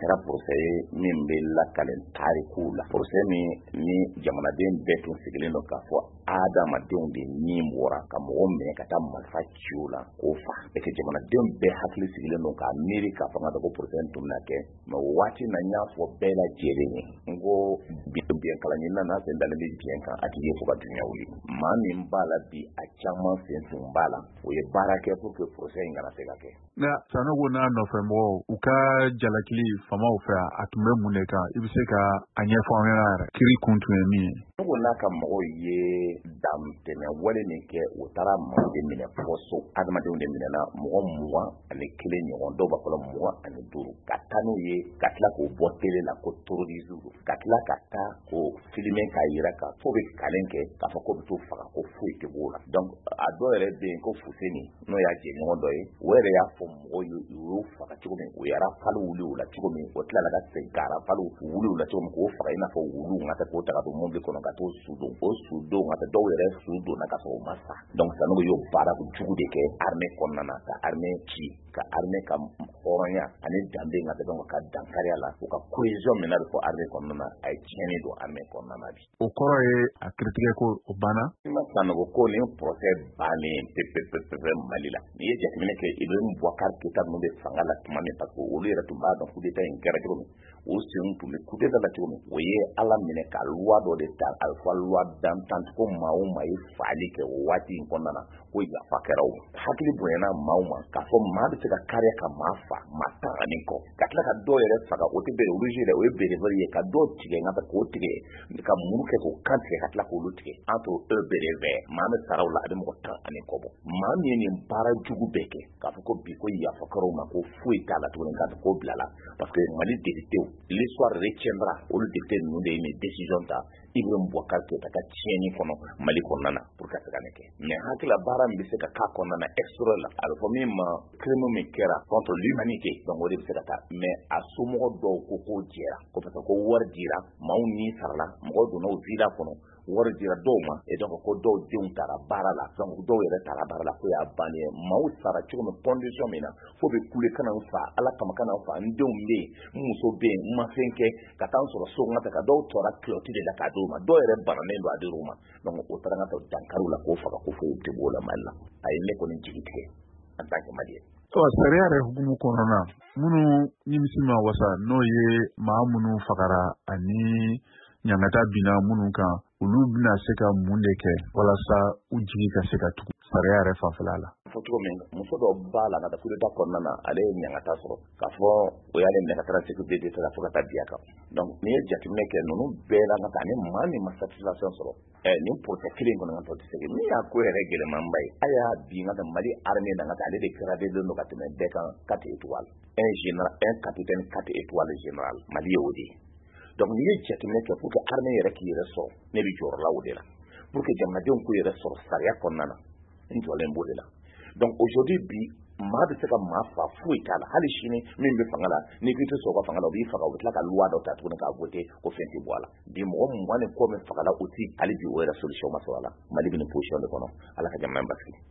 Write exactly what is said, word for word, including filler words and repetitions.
kɛra procès ye min bɛ lakalen tariku la. Procès min ni jamanaden bɛɛ tun sigilen don k'a fɔ adamadenw de ni bɔra ka mɔgɔ minɛ ka taa marifa ci o la k'o fa. Et que jamanadenw bɛɛ hakili sigilen don k'a miiri k'a fɔ ka ko procès tun bɛna kɛ. Mais waati na n y'a fɔ bɛɛ lajɛlen ye n ko biɲɛkalanni na n'a sen dalen bɛ biɲɛ kan a tigi ye fo ka duɲa wuli. Maa min b'a la bi a caman sen tun b'a la o ye baara kɛ pour que procès in kana se ka kɛ. Nka Sanogo n'a nɔfɛ mɔgɔw u ka jalakili famaw fɛ a tun bɛ mun de kan i bɛ se ka a ɲɛfɔ an ɲɛna yɛrɛ kiri kun tun ye min ye. Sanogo n'a ka mɔgɔw ye dantɛmɛ wale min kɛ u taara maa de minɛ fɔ so adamadenw de minɛna mɔgɔ mugan ani kelen ɲɔgɔn dɔw b'a fɔ mugan ani duuru ka taa n'u ye ka tila k'o bɔ télé la ko terrorisme ka tila ka taa k'o filmer k'a yira ka fo bɛ kalen kɛ k'a fɔ ko bɛ t'o faga ko foyi tɛ b'o la. Donc a dɔw yɛrɛ bɛ yen ko Fuseni n'o y'a jɛɲɔgɔn dɔ ye o yɛrɛ y'a fɔ mɔgɔw ye u y'o faga cogo min u yɛrɛ fali wuli o la cogo min o tilala ka segin ka fali wuli o la cogo min k'o faga i n'a fɔ wulu nka tɛ k'o ta ka don mobili kɔnɔ ka t'o su don o su don nka tɛ dɔw yɛrɛ su donna ka sɔrɔ o ma sa. Donc Sanogo y'o baara jugu de kɛ armée kɔnɔna na ka armée ci ka armée ka hɔrɔnya ani danbe nka tɛ dɔn ka dankariya la u ka cohésion min na bɛ fɔ armée kɔnɔna na a ye tiɲɛni don armée kɔnɔna na bi. O kɔrɔ ye a critiqué ko o banna. I ma Sanogo ko ni procès bannen pepepepe Mali la n'i ye jateminɛ kɛ Ibrahim Boubacar Keïta ninnu bɛ fanga la tuma min parce que olu yɛrɛ tun b'a dɔn coup d'état in kɛra cogo min o sen tun bɛ coup d'état la cogo min o ye Ala minɛ ka loi dɔ de ta a bɛ fɔ loi d'entente ko maa o maa ye fagali kɛ o waati in kɔnɔna na ko yafa kɛra o hakili bonyana maa o ma k'a fɔ maa bɛ se ka kariya ka maa fa maa tan ani kɔ ka tila ka dɔw yɛrɛ faga o tɛ bere obligé dɛ o ye bénévole ye ka dɔw tigɛ nka tɛ k'o tigɛ ka muru kɛ k'o kan tigɛ ka tila k'olu tigɛ an t'o e bénévole maa bɛ saraw la a bɛ mɔgɔ tan ani kɔ bɔ maa min ye nin baara jugu bɛɛ kɛ k'a fɔ ko bi ko yafa kɛra o ma ko foyi t'a la tuguni k'a fɔ k'o bila la parce que Mali députés l'histoire retiendra olu députés ninnu de ye nin décision ta Ibrahim Boubacar Keïta ka tiɲɛni kɔnɔ Mali kɔnɔna na pour que a se ka nin kɛ mais hakila baara min bɛ se ka k'a kɔnɔna na extérieur la a bɛ fɔ min ma crime min kɛra contre l'humanité donc o de bɛ se ka taa mais a somɔgɔ dɔw ko k'o jɛra ko parce que ko wari dira maaw ni sarala mɔgɔw donna o villa kɔnɔ wari dira dɔw ma et donc ko dɔw denw taara baara la donc dɔw yɛrɛ taara baara la ko y'a bannen maaw sara cogo min condition min na fo bɛ kule kana n fa ala kama kana n fa n denw bɛ yen n muso bɛ yen n ma fɛn kɛ ka taa n sɔrɔ so n ka ka dɔw tɔra culotte de la k'a d'o ma dɔw yɛrɛ bananen don a dir'o ma donc o taara n ka taa dankariw la k'o faga ko foyi tɛ b'o la Mali la a ye ne kɔni jigi tigɛ en tant que Malien. Sariya yɛrɛ hukumu kɔnɔna minnu nimisi ma wasa n'o ye maa minnu fagara ani ɲangata binna minnu kan olu bɛna se ka mun de kɛ walasa u jigi ka se ka tugu sariya yɛrɛ fanfɛla la. Fɔ cogo min muso dɔ b'a la ka taa coup d'état kɔnɔna na ale ye ɲangata sɔrɔ k'a fɔ o y'ale minɛ ka taara sécurité d'État la fo ka taa bin a kan donc n'i ye jateminɛ kɛ ninnu bɛɛ la ka taa ni maa min ma satisfaction sɔrɔ ɛ nin procès kelen kɔnɔ ka tɔ tɛ se min y'a ko yɛrɛ gɛlɛmanba ye a y'a bin ka taa Mali armée na ka taa ale de gradé don ka tɛmɛ bɛɛ kan quatre étoiles un général un capitaine quatre étoiles général Mali ye o de ye donc n'i ye jateminɛ kɛ pour que armée yɛrɛ k'i yɛrɛ sɔrɔ ne bɛ jɔyɔrɔ la o de la pour que jamanadenw k'u yɛrɛ sɔrɔ sariya kɔnɔna na n jɔlen b'o de la donc aujourd'hui bi maa bɛ se ka maa fa foyi t'a la hali sini min bɛ fanga la n'i k'i tɛ sɔn ka fanga la o b'i faga o bɛ tila ka loi dɔ ta tuguni k'a voter ko fɛn tɛ bɔ a la bi mɔgɔ mugan ni kɔ min faga la o ti hali bi o yɛrɛ solution ma sɔrɔ a la Mali bɛ nin position de kɔnɔ Ala ka jamana in basigi.